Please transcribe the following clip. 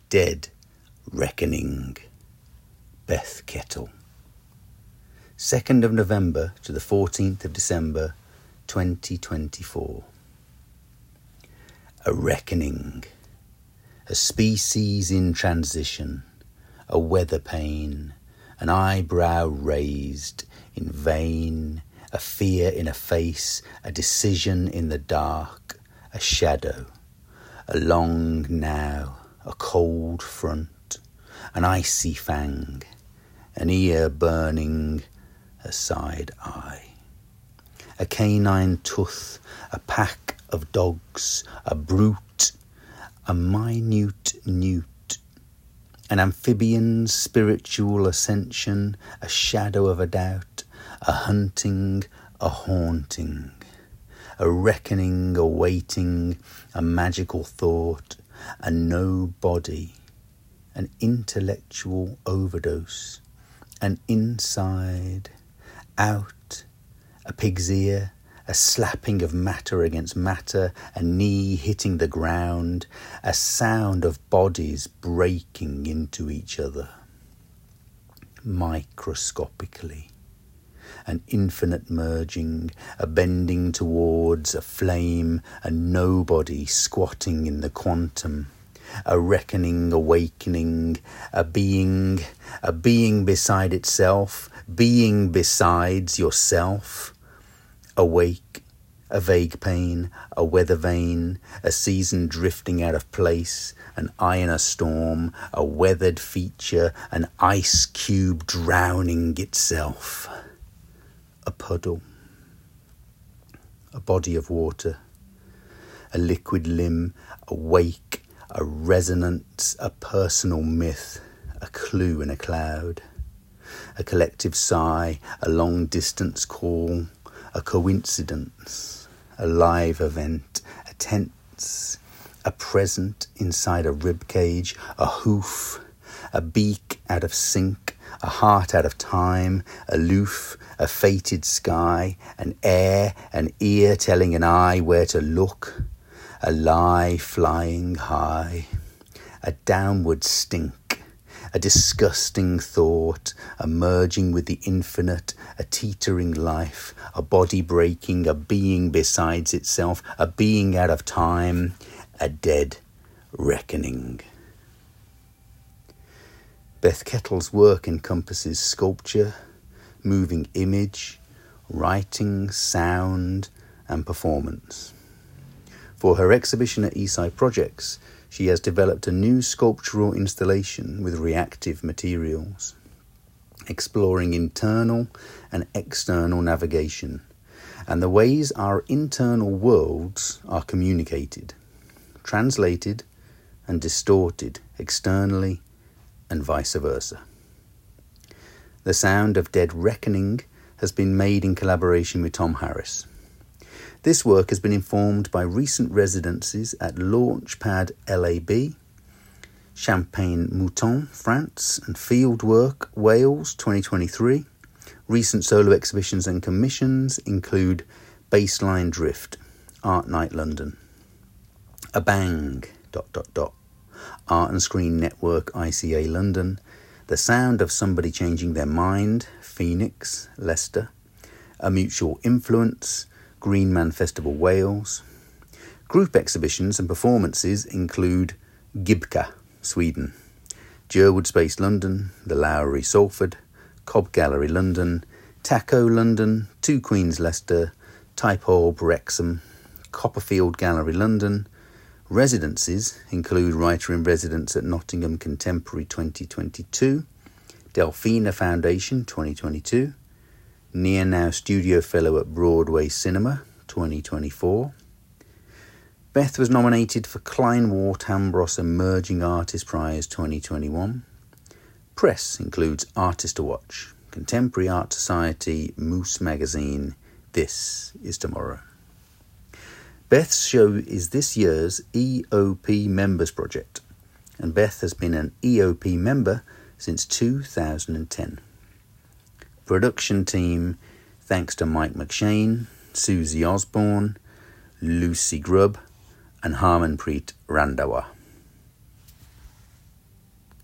Dead Reckoning. Beth Kettle. 2nd of November to the 14th of December 2024. A reckoning, a species in transition, a weather pane, an eyebrow raised in vain, a fear in a face, a decision in the dark, a shadow, a long now, a cold front, an icy fang, an ear burning, a side eye, a canine tooth, a pack of dogs, a brute, a minute newt, an amphibian's spiritual ascension, a shadow of a doubt, a hunting, a haunting, a reckoning, a waiting, a magical thought, a nobody, an intellectual overdose, an inside, out, a pig's ear, a slapping of matter against matter, a knee hitting the ground, a sound of bodies breaking into each other. Microscopically, an infinite merging, a bending towards a flame, a nobody squatting in the quantum, a reckoning, awakening, a being beside itself, being besides yourself, awake, a vague pain, a weather vane, a season drifting out of place, an eye in a storm, a weathered feature, an ice cube drowning itself, a puddle, a body of water, a liquid limb, a wake, a resonance, a personal myth, a clue in a cloud, a collective sigh, a long-distance call, a coincidence, a live event, a tense, a present inside a rib cage, a hoof, a beak out of sync, a heart out of time, aloof, a fated sky, an air, an ear telling an eye where to look, a lie flying high, a downward stink, a disgusting thought, a merging with the infinite, a teetering life, a body breaking, a being besides itself, a being out of time, a dead reckoning. Beth Kettle's work encompasses sculpture, moving image, writing, sound, and performance. For her exhibition at Eastside Projects, she has developed a new sculptural installation with reactive materials, exploring internal and external navigation, and the ways our internal worlds are communicated, translated, and distorted externally, and vice versa. The sound of Dead Reckoning has been made in collaboration with Tom Harris. This work has been informed by recent residencies at Launchpad LAB, Champagne Mouton, France, and Fieldwork Wales 2023. Recent solo exhibitions and commissions include Baseline Drift, Art Night London, A Bang, ... Art and Screen Network ICA London, The Sound of Somebody Changing Their Mind, Phoenix, Leicester, A Mutual Influence, Green Man Festival Wales. Group exhibitions and performances include Gibka, Sweden, Jerwood Space London, The Lowry Salford, Cobb Gallery London, Taco London, Two Queens Leicester, Typehall Wrexham, Copperfield Gallery London. Residencies include Writer-in-Residence at Nottingham Contemporary 2022, Delphina Foundation 2022, Near Now Studio Fellow at Broadway Cinema 2024. Beth was nominated for Kleinwort Ambros Emerging Artist Prize 2021. Press includes Artist to Watch, Contemporary Art Society, Moose Magazine, This is Tomorrow. Beth's show is this year's EOP Members Project, and Beth has been an EOP member since 2010. Production team, thanks to Mike McShane, Susie Osborne, Lucy Grubb, and Harmanpreet Randhawa.